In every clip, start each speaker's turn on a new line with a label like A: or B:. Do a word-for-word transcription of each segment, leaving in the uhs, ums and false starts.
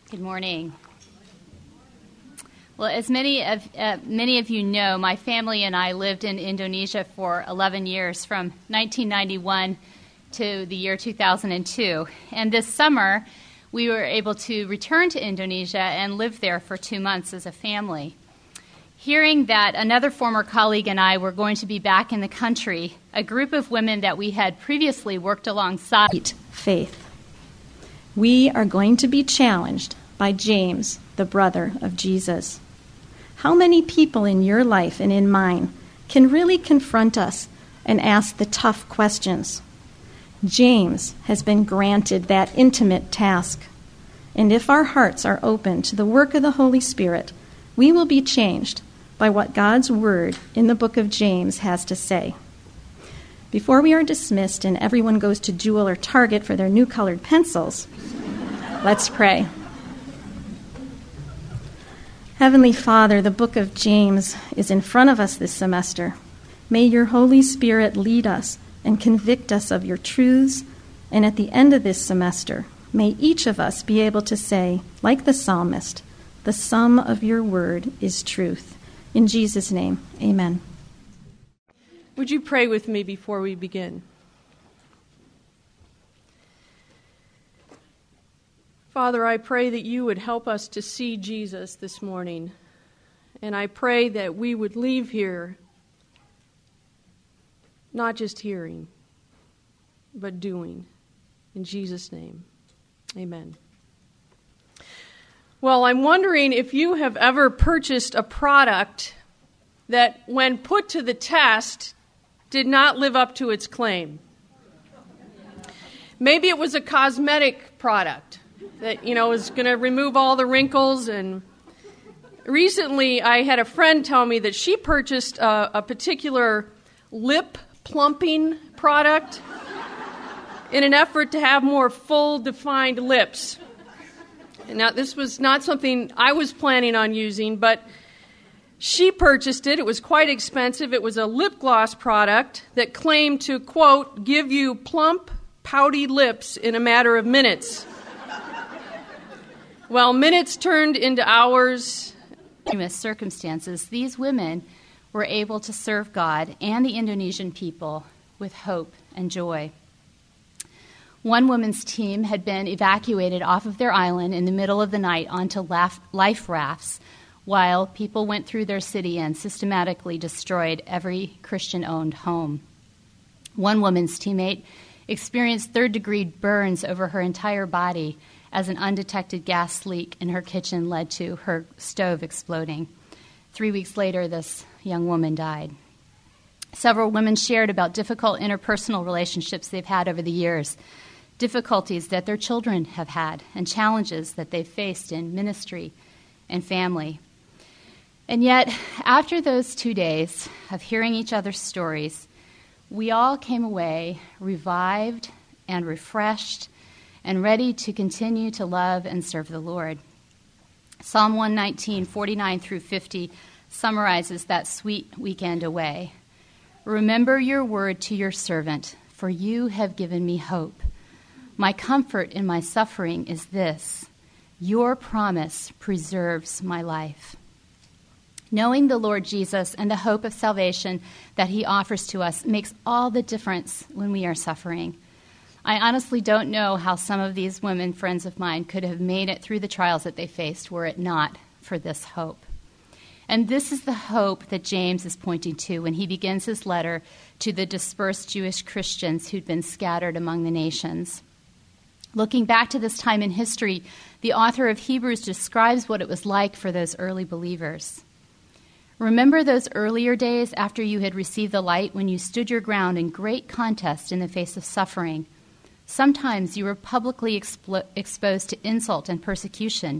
A: Good morning. Well, as many of uh, many of you know, my family and I lived in Indonesia for eleven years, from nineteen ninety-one to the year two thousand two. And this summer, we were able to return to Indonesia and live there for two months as a family. Hearing that another former colleague and I were going to be back in the country, a group of women that we had previously worked alongside.
B: Faith. We are going to be challenged by James, the brother of Jesus. How many people in your life and in mine can really confront us and ask the tough questions? James has been granted that intimate task. And if our hearts are open to the work of the Holy Spirit, we will be changed by what God's Word in the book of James has to say. Before we are dismissed and everyone goes to Jewel or Target for their new colored pencils, let's pray. Heavenly Father, the book of James is in front of us this semester. May your Holy Spirit lead us and convict us of your truths, and at the end of this semester, may each of us be able to say, like the psalmist, the sum of your word is truth. In Jesus' name, amen.
C: Would you pray with me before we begin? Father, I pray that you would help us to see Jesus this morning. And I pray that we would leave here not just hearing, but doing. In Jesus' name, amen. Well, I'm wondering if you have ever purchased a product that, when put to the test, did not live up to its claim. Maybe it was a cosmetic product that, you know, is going to remove all the wrinkles. And recently I had a friend tell me that she purchased a, a particular lip plumping product in an effort to have more full, defined lips. And now, this was not something I was planning on using, but she purchased it. It was quite expensive. It was a lip gloss product that claimed to, quote, give you plump, pouty lips in a matter of minutes. Well, minutes turned into hours.
A: In circumstances, these women were able to serve God and the Indonesian people with hope and joy. One woman's team had been evacuated off of their island in the middle of the night onto life rafts, while people went through their city and systematically destroyed every Christian-owned home. One woman's teammate experienced third-degree burns over her entire body as an undetected gas leak in her kitchen led to her stove exploding. Three weeks later, this young woman died. Several women shared about difficult interpersonal relationships they've had over the years, difficulties that their children have had, and challenges that they've faced in ministry and family. And yet, after those two days of hearing each other's stories, we all came away revived and refreshed and ready to continue to love and serve the Lord. Psalm one nineteen, forty-nine through fifty summarizes that sweet weekend away. Remember your word to your servant, for you have given me hope. My comfort in my suffering is this: your promise preserves my life. Knowing the Lord Jesus and the hope of salvation that he offers to us makes all the difference when we are suffering. I honestly don't know how some of these women, friends of mine, could have made it through the trials that they faced were it not for this hope. And this is the hope that James is pointing to when he begins his letter to the dispersed Jewish Christians who'd been scattered among the nations. Looking back to this time in history, the author of Hebrews describes what it was like for those early believers. Remember those earlier days after you had received the light, when you stood your ground in great contest in the face of suffering. Sometimes you were publicly explo- exposed to insult and persecution.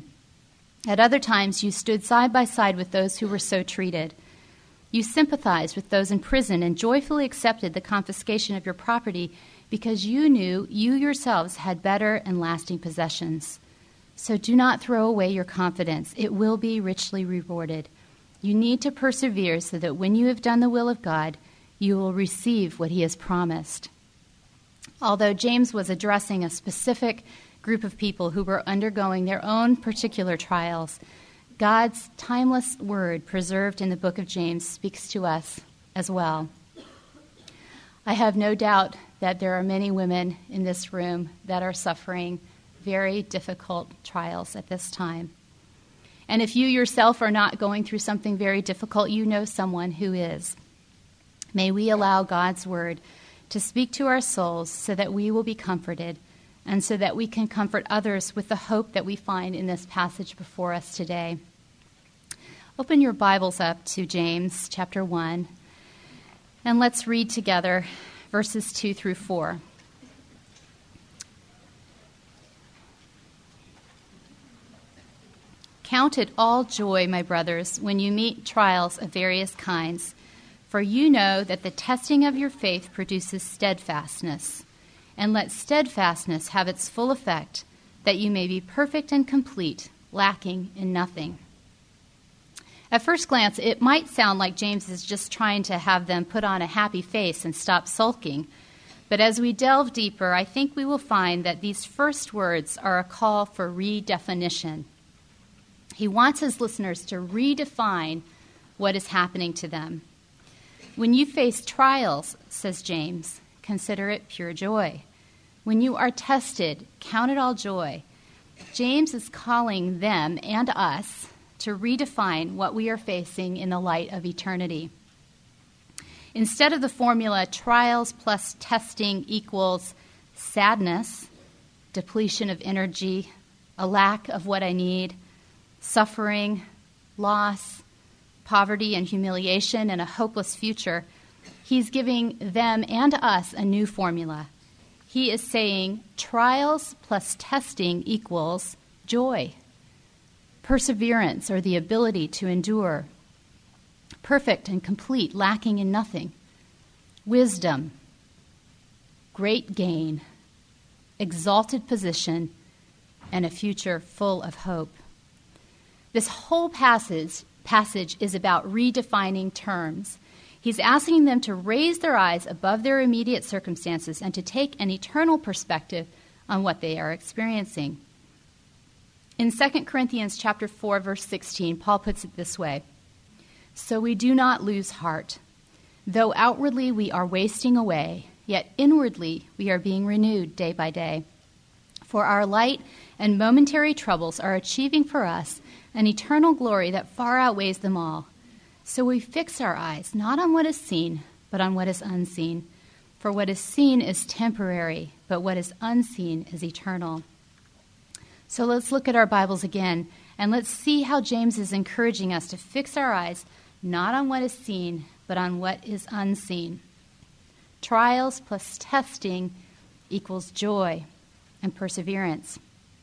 A: At other times you stood side by side with those who were so treated. You sympathized with those in prison and joyfully accepted the confiscation of your property because you knew you yourselves had better and lasting possessions. So do not throw away your confidence. It will be richly rewarded. You need to persevere so that when you have done the will of God, you will receive what he has promised. Although James was addressing a specific group of people who were undergoing their own particular trials, God's timeless word preserved in the book of James speaks to us as well. I have no doubt that there are many women in this room that are suffering very difficult trials at this time. And if you yourself are not going through something very difficult, you know someone who is. May we allow God's word to speak to our souls so that we will be comforted and so that we can comfort others with the hope that we find in this passage before us today. Open your Bibles up to James chapter one, and let's read together verses two through four. Count it all joy, my brothers, when you meet trials of various kinds, for you know that the testing of your faith produces steadfastness. And let steadfastness have its full effect, that you may be perfect and complete, lacking in nothing. At first glance, it might sound like James is just trying to have them put on a happy face and stop sulking. But as we delve deeper, I think we will find that these first words are a call for redefinition. He wants his listeners to redefine what is happening to them. When you face trials, says James, consider it pure joy. When you are tested, count it all joy. James is calling them and us to redefine what we are facing in the light of eternity. Instead of the formula trials plus testing equals sadness, depletion of energy, a lack of what I need, suffering, loss, poverty and humiliation, and a hopeless future, he's giving them and us a new formula. He is saying trials plus testing equals joy, perseverance, or the ability to endure, perfect and complete, lacking in nothing, wisdom, great gain, exalted position, and a future full of hope. This whole passage, passage is about redefining terms. He's asking them to raise their eyes above their immediate circumstances and to take an eternal perspective on what they are experiencing. In Second Corinthians chapter four, verse sixteen, Paul puts it this way: "So we do not lose heart. Though outwardly we are wasting away, yet inwardly we are being renewed day by day. For our light and momentary troubles are achieving for us an eternal glory that far outweighs them all. So we fix our eyes not on what is seen, but on what is unseen. For what is seen is temporary, but what is unseen is eternal." So let's look at our Bibles again, and let's see how James is encouraging us to fix our eyes not on what is seen, but on what is unseen. Trials plus testing equals joy and perseverance.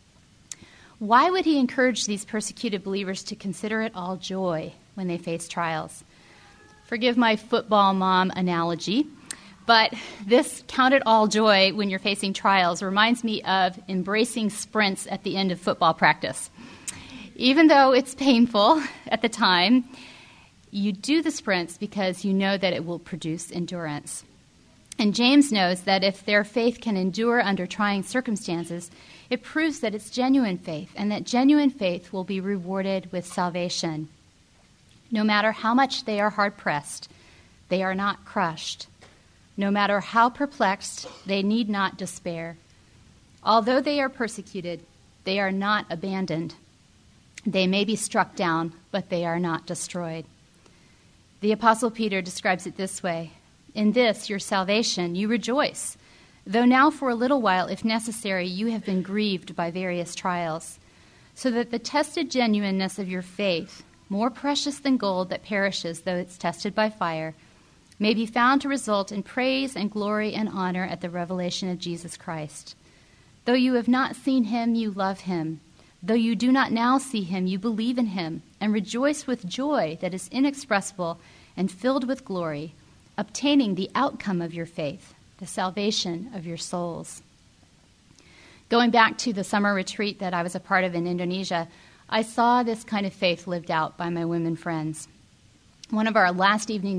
A: Why would he encourage these persecuted believers to consider it all joy when they face trials? Forgive my football mom analogy, but this count it all joy when you're facing trials reminds me of embracing sprints at the end of football practice. Even though it's painful at the time, you do the sprints because you know that it will produce endurance. And James knows that if their faith can endure under trying circumstances, it proves that it's genuine faith, and that genuine faith will be rewarded with salvation. No matter how much they are hard-pressed, they are not crushed. No matter how perplexed, they need not despair. Although they are persecuted, they are not abandoned. They may be struck down, but they are not destroyed. The Apostle Peter describes it this way: "In this, your salvation, you rejoice, though now for a little while, if necessary, you have been grieved by various trials, so that the tested genuineness of your faith, more precious than gold that perishes though it's tested by fire, may be found to result in praise and glory and honor at the revelation of Jesus Christ. Though you have not seen him, you love him. Though you do not now see him, you believe in him and rejoice with joy that is inexpressible and filled with glory, obtaining the outcome of your faith, the salvation of your souls." Going back to the summer retreat that I was a part of in Indonesia, I saw this kind of faith lived out by my women friends. One of our last evening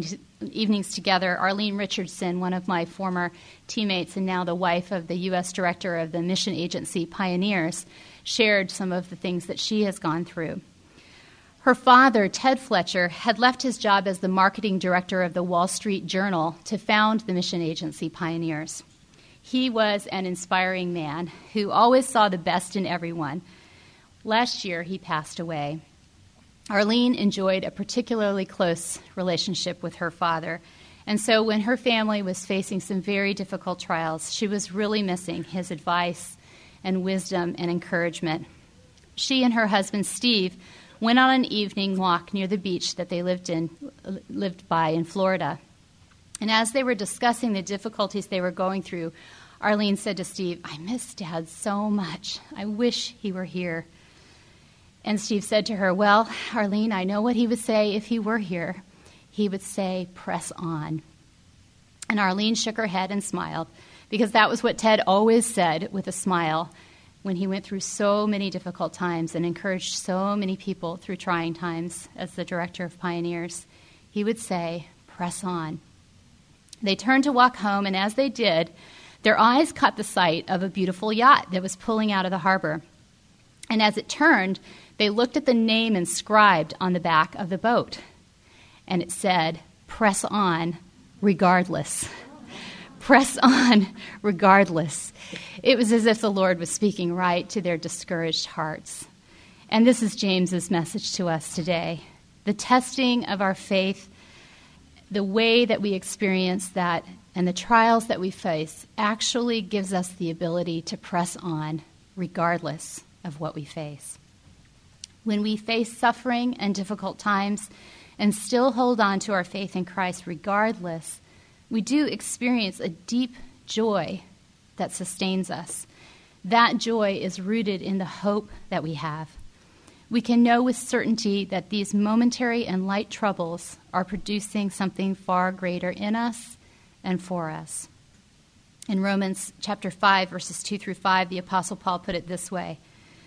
A: evenings together, Arlene Richardson, one of my former teammates and now the wife of the U S director of the mission agency Pioneers, shared some of the things that she has gone through. Her father, Ted Fletcher, had left his job as the marketing director of the Wall Street Journal to found the mission agency Pioneers. He was an inspiring man who always saw the best in everyone. Last year, he passed away. Arlene enjoyed a particularly close relationship with her father, and so when her family was facing some very difficult trials, she was really missing his advice and wisdom and encouragement. She and her husband, Steve, went on an evening walk near the beach that they lived in, lived by in Florida. And as they were discussing the difficulties they were going through, Arlene said to Steve, "I miss Dad so much. I wish he were here." And Steve said to her, "Well, Arlene, I know what he would say if he were here. He would say, press on." And Arlene shook her head and smiled, because that was what Ted always said with a smile when he went through so many difficult times and encouraged so many people through trying times as the director of Pioneers. He would say, press on. They turned to walk home, and as they did, their eyes caught the sight of a beautiful yacht that was pulling out of the harbor. And as it turned, they looked at the name inscribed on the back of the boat, and it said, "Press on, regardless." Press on, regardless. It was as if the Lord was speaking right to their discouraged hearts. And this is James's message to us today. The testing of our faith, the way that we experience that, and the trials that we face actually gives us the ability to press on, regardless of what we face. When we face suffering and difficult times and still hold on to our faith in Christ regardless, we do experience a deep joy that sustains us. That joy is rooted in the hope that we have. We can know with certainty that these momentary and light troubles are producing something far greater in us and for us. In Romans chapter five, verses two through five, the Apostle Paul put it this way: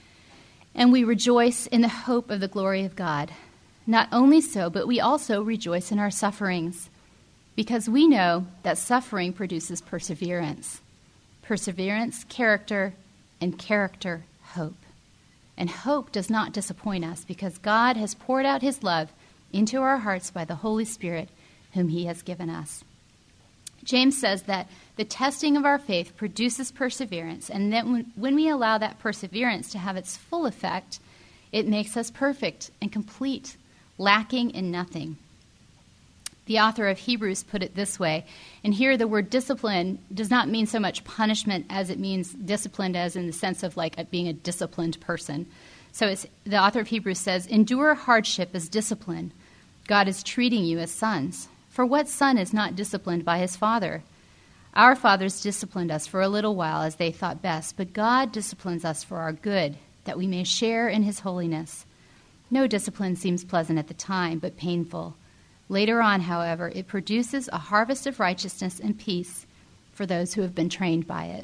A: "And we rejoice in the hope of the glory of God. Not only so, but we also rejoice in our sufferings, because we know that suffering produces perseverance. Perseverance, character, and character, hope. And hope does not disappoint us, because God has poured out his love into our hearts by the Holy Spirit, whom he has given us." James says that the testing of our faith produces perseverance, and that when, when we allow that perseverance to have its full effect, it makes us perfect and complete, lacking in nothing. The author of Hebrews put it this way, and here the word discipline does not mean so much punishment as it means disciplined as in the sense of like being a disciplined person. So it's, the author of Hebrews says, "Endure hardship as discipline. God is treating you as sons. For what son is not disciplined by his father? Our fathers disciplined us for a little while as they thought best, but God disciplines us for our good, that we may share in his holiness. No discipline seems pleasant at the time, but painful. Later on, however, it produces a harvest of righteousness and peace for those who have been trained by it."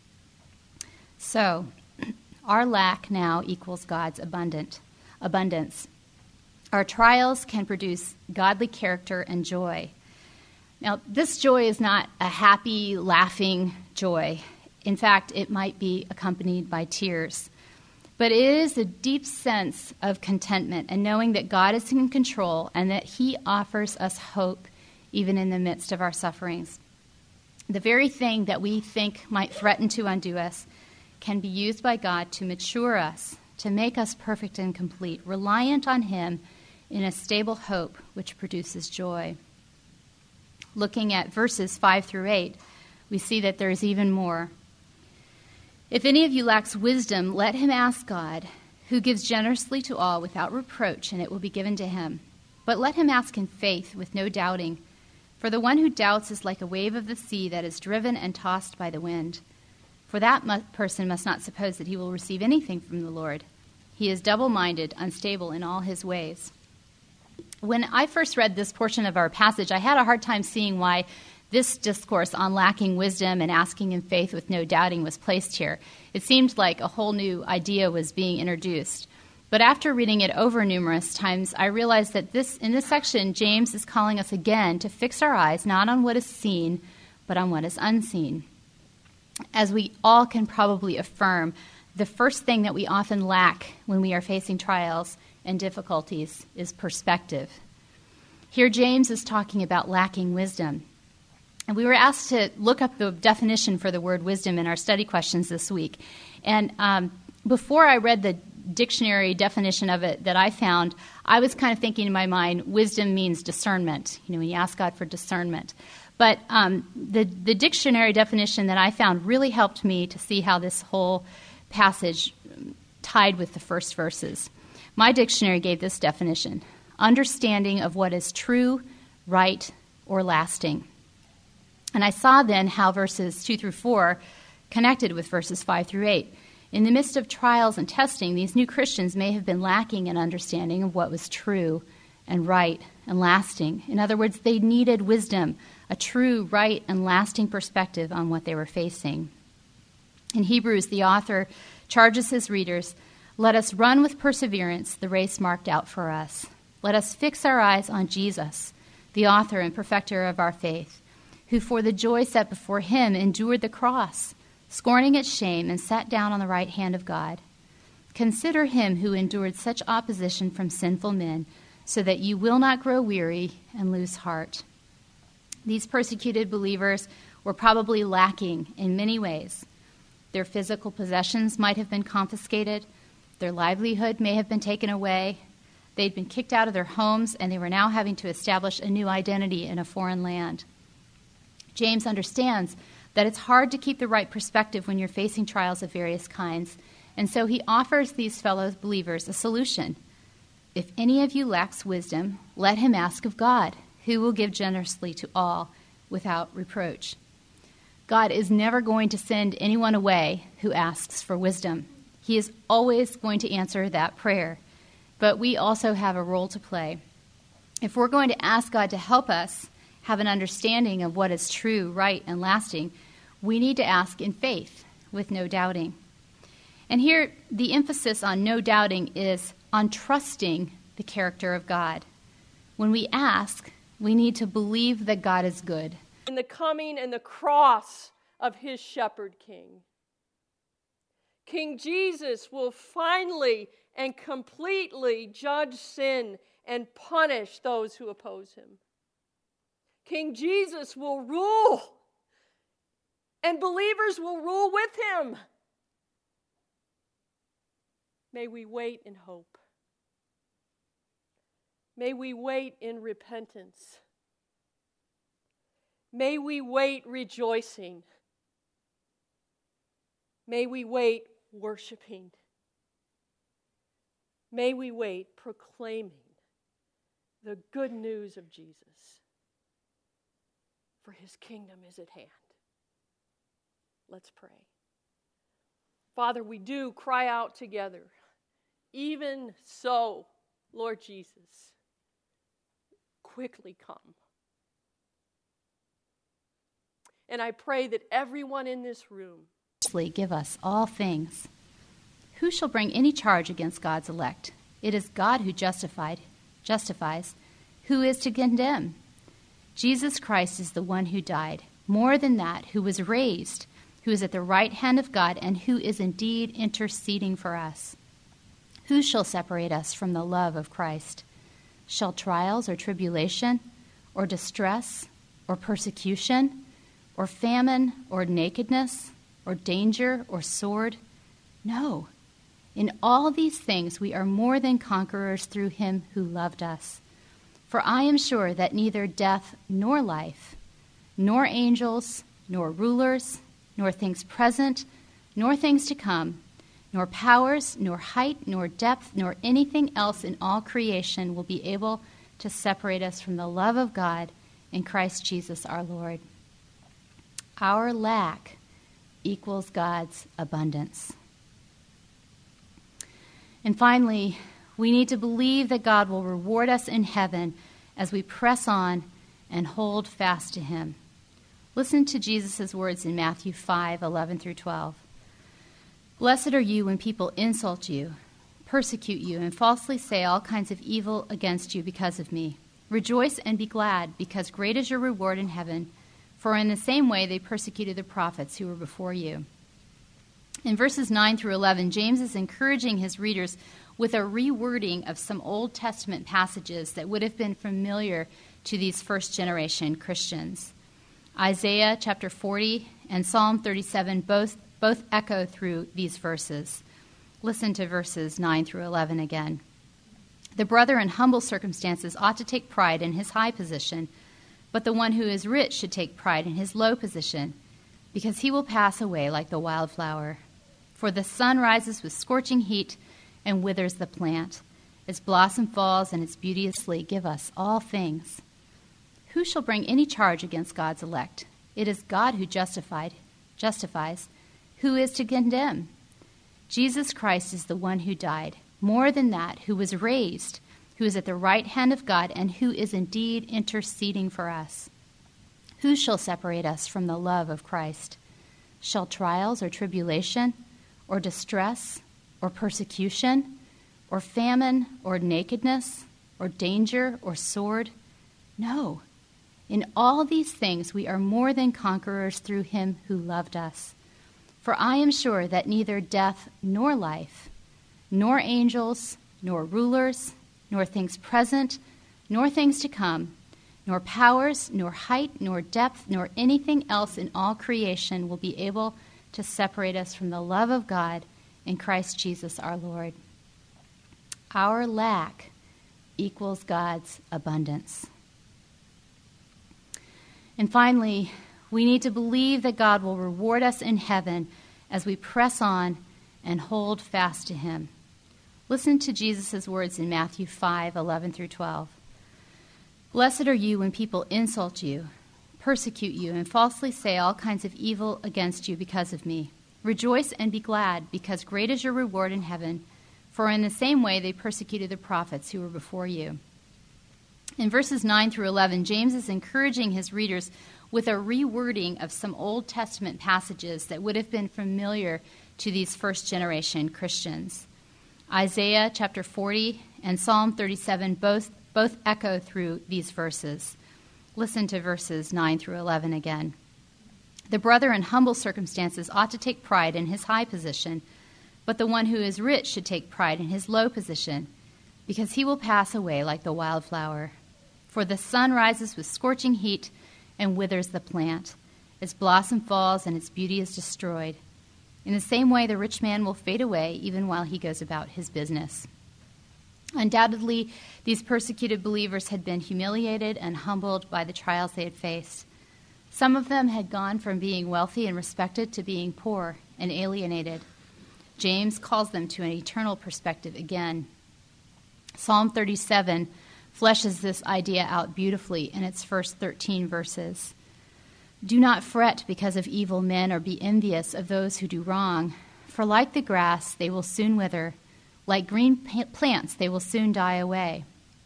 A: So, our lack now equals God's abundant abundance. Our trials can produce godly character and joy. Now, this joy is not a happy, laughing joy. In fact, it might be accompanied by tears. But it is a deep sense of contentment and knowing that God is in control and that he offers us hope even in the midst of our sufferings. The very thing that we think might threaten to undo us can be used by God to mature us, to make us perfect and complete, reliant on him in a stable hope which produces joy. Looking at verses five through eight, we see that there is even more. "If any of you lacks wisdom, let him ask God, who gives generously to all without reproach, and it will be given to him. But let him ask in faith with no doubting. For the one who doubts is like a wave of the sea that is driven and tossed by the wind. For that mu- person must not suppose that he will receive anything from the Lord. He is double-minded, unstable in all his ways." When I first read this portion of our passage, I had a hard time seeing why this discourse on lacking wisdom and asking in faith with no doubting was placed here. It seemed like a whole new idea was being introduced. But after reading it over numerous times, I realized that this in this section, James is calling us again to fix our eyes not on what is seen, but on what is unseen. As we all can probably affirm, the first thing that we often lack when we are facing trials and difficulties is perspective. Here James is talking about lacking wisdom. And we were asked to look up the definition for the word wisdom in our study questions this week. And um, before I read the dictionary definition of it that I found, I was kind of thinking in my mind, wisdom means discernment, you know, when you ask God for discernment. But um, the, the dictionary definition that I found really helped me to see how this whole passage tied with the first verses. My dictionary gave this definition: understanding of what is true, right, or lasting. And I saw then how verses two through four connected with verses five through eight. In the midst of trials and testing, these new Christians may have been lacking an understanding of what was true and right and lasting. In other words, they needed wisdom, a true, right, and lasting perspective on what they were facing. In Hebrews, the author charges his readers, "Let us run with perseverance the race marked out for us. Let us fix our eyes on Jesus, the author and perfecter of our faith, who for the joy set before him endured the cross, scorning its shame, and sat down on the right hand of God. Consider him who endured such opposition from sinful men, so that you will not grow weary and lose heart." These persecuted believers were probably lacking in many ways. Their physical possessions might have been confiscated. Their livelihood may have been taken away. They'd been kicked out of their homes, and they were now having to establish a new identity in a foreign land. James understands that it's hard to keep the right perspective when you're facing trials of various kinds, and so he offers these fellow believers a solution. If any of you lacks wisdom, let him ask of God, who will give generously to all without reproach. God is never going to send anyone away who asks for wisdom. He is always going to answer that prayer, but we also have a role to play. If we're going to ask God to help us have an understanding of what is true, right, and lasting, we need to ask in faith with no doubting. And here, the emphasis on no doubting is on trusting the character of God. When we ask, we need to believe that God is good.
C: In the coming and the cross of his shepherd king, King Jesus will finally and completely judge sin and punish those who oppose him. King Jesus will rule, and believers will rule with him. May we wait in hope. May we wait in repentance. May we wait rejoicing. May we wait worshiping. May we wait proclaiming the good news of Jesus. For his kingdom is at hand. Let's pray. Father, we do cry out together. Even so, Lord Jesus, quickly come. And I pray that everyone in this room
A: give us all things. Who shall bring any charge against God's elect? It is God who justified, justifies. Who is to condemn? Jesus Christ is the one who died. More than that, who was raised, who is at the right hand of God, and who is indeed interceding for us. Who shall separate us from the love of Christ? Shall trials or tribulation, or distress, or persecution, or famine, or nakedness, or danger, or sword? No. In all these things we are more than conquerors through him who loved us. For I am sure that neither death nor life, nor angels, nor rulers, nor things present, nor things to come, nor powers, nor height, nor depth, nor anything else in all creation will be able to separate us from the love of God in Christ Jesus our Lord. Our lack equals God's abundance. And finally, we need to believe that God will reward us in heaven as we press on and hold fast to him. Listen to Jesus' words in Matthew five, eleven through twelve. Blessed are you when people insult you, persecute you and falsely say all kinds of evil against you because of me. Rejoice and be glad, because great is your reward in heaven, for in the same way they persecuted the prophets who were before you. In verses nine through eleven, James is encouraging his readers with a rewording of some Old Testament passages that would have been familiar to these first-generation Christians. Isaiah chapter forty and Psalm thirty-seven both, both echo through these verses. Listen to verses nine through eleven again. The brother in humble circumstances ought to take pride in his high position, but the one who is rich should take pride in his low position, because he will pass away like the wildflower. For the sun rises with scorching heat and withers the plant. Its blossom falls, and its beauteously give us all things. Who shall bring any charge against God's elect? It is God who justified, justifies. Who is to condemn? Jesus Christ is the one who died. More than that, who was raised, who is at the right hand of God, and who is indeed interceding for us. Who shall separate us from the love of Christ? Shall trials or tribulation, or distress, or persecution, or famine, or nakedness, or danger, or sword? No. In all these things we are more than conquerors through him who loved us. For I am sure that neither death nor life, nor angels, nor rulers, nor things present, nor things to come, nor powers, nor height, nor depth, nor anything else in all creation will be able to separate us from the love of God in Christ Jesus our Lord. Our lack equals God's abundance. And finally, we need to believe that God will reward us in heaven as we press on and hold fast to him. Listen to Jesus' words in Matthew five, eleven through twelve. Blessed are you when people insult you, persecute you, and falsely say all kinds of evil against you because of me. Rejoice and be glad, because great is your reward in heaven, for in the same way they persecuted the prophets who were before you. In verses nine through eleven, James is encouraging his readers with a rewording of some Old Testament passages that would have been familiar to these first-generation Christians. Isaiah chapter forty and Psalm thirty-seven both, both echo through these verses. Listen to verses nine through eleven again. The brother in humble circumstances ought to take pride in his high position, but the one who is rich should take pride in his low position, because he will pass away like the wildflower. For the sun rises with scorching heat and withers the plant. Its blossom falls and its beauty is destroyed. In the same way, the rich man will fade away even while he goes about his business. Undoubtedly, these persecuted believers had been humiliated and humbled by the trials they had faced. Some of them had gone from being wealthy and respected to being poor and alienated. James calls them to an eternal perspective again. Psalm thirty-seven fleshes this idea out beautifully in its first thirteen verses. Do not fret because of evil men or be envious of those who do wrong, for like the grass they will soon wither, like green plants they will soon die away.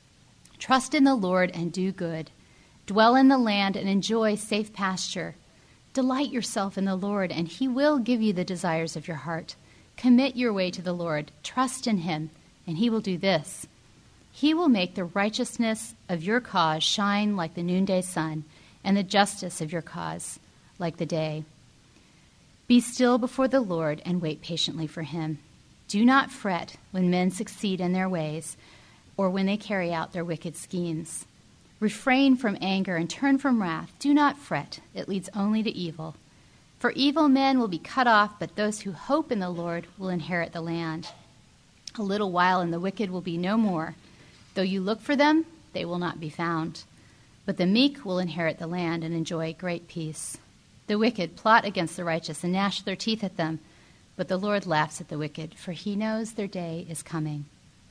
A: Trust in the Lord and do good. Dwell in the land and enjoy safe pasture. Delight yourself in the Lord, and he will give you the desires of your heart. Commit your way to the Lord. Trust in him, and he will do this. He will make the righteousness of your cause shine like the noonday sun, and the justice of your cause like the day. Be still before the Lord and wait patiently for him. Do not fret when men succeed in their ways, or when they carry out their wicked schemes. Refrain from anger and turn from wrath. Do not fret. It leads only to evil. For evil men will be cut off, but those who hope in the Lord will inherit the land. A little while and the wicked will be no more. Though you look for them, they will not be found. But the meek will inherit the land and enjoy great peace. The wicked plot against the righteous and gnash their teeth at them, but the Lord laughs at the wicked, for he knows their day is coming.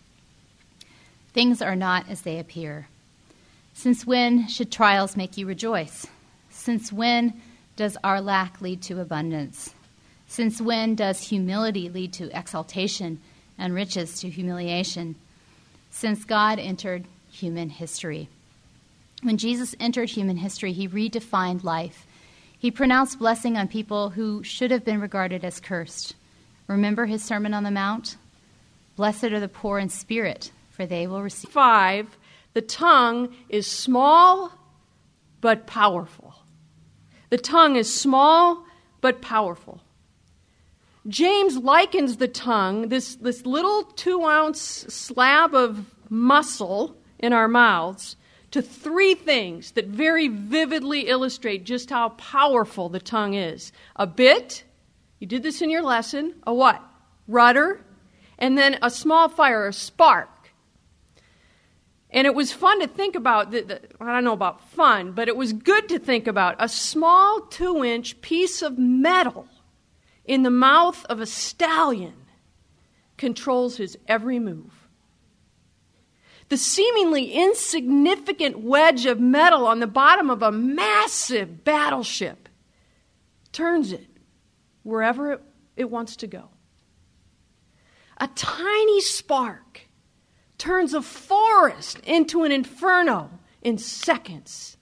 A: Things are not as they appear. Since when should trials make you rejoice? Since when does our lack lead to abundance? Since when does humility lead to exaltation and riches to humiliation? Since God entered human history. When Jesus entered human history, he redefined life. He pronounced blessing on people who should have been regarded as cursed. Remember his Sermon on the Mount? Blessed are the poor in spirit, for they will receive.
C: Five, the tongue is small but powerful. The tongue is small but powerful. James likens the tongue, this, this little two-ounce slab of muscle in our mouths, to three things that very vividly illustrate just how powerful the tongue is. A bit, you did this in your lesson, a what? Rudder, and then a small fire, a spark. And it was fun to think about, the, the, I don't know about fun, but it was good to think about a small two-inch piece of metal in the mouth of a stallion controls his every move. The seemingly insignificant wedge of metal on the bottom of a massive battleship turns it wherever it, it wants to go. A tiny spark turns a forest into an inferno in seconds.